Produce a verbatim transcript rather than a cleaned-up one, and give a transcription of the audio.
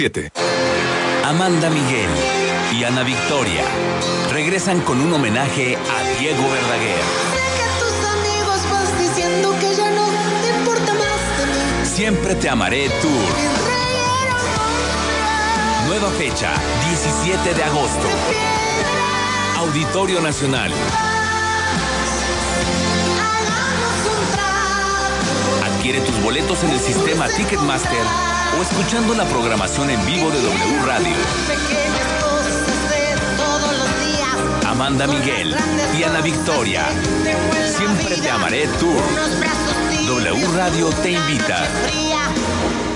siete. Amanda Miguel y Ana Victoria regresan con un homenaje a Diego Verdaguer. Sé que tus amigos vas diciendo que ya no te importa más de mí. Siempre te amaré tour. Nueva fecha, diecisiete de agosto. Auditorio Nacional. Adquiere tus boletos en el sistema Ticketmaster o escuchando la programación en vivo de W Radio. Amanda Miguel y Ana Victoria. Siempre te amaré tour. W Radio te invita.